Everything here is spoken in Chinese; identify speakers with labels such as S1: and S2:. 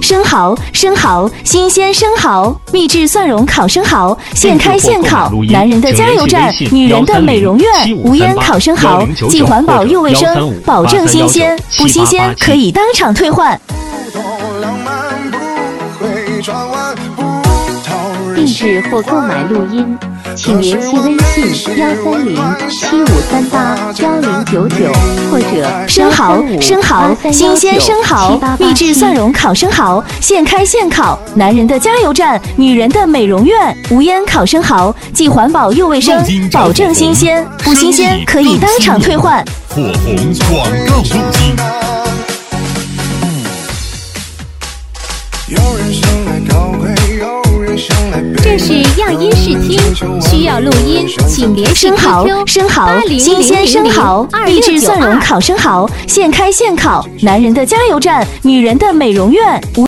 S1: 生蚝，生蚝，新鲜生蚝，秘制蒜蓉烤生蚝，现开现烤，男人的加油站，女人的美容院。无烟烤生蚝，既环保又卫生，保证新鲜，不新鲜可以当场退换。
S2: 定制或购买录音，请联系微信130-7538-1099或者
S1: 生蚝，生蚝，新鲜生蚝，秘制蒜蓉烤生蚝，现开现烤，男人的加油站，女人的美容院。无烟烤生蚝，既环保又卫生，保证新鲜，不新鲜可以当场退换。
S3: 火红广告录音。
S2: 这是样音试听，需要录音，请联系 QQ
S1: 生蚝，生蚝，新鲜生蚝，秘制蒜蓉烤生蚝，现开现烤，男人的加油站，女人的美容院。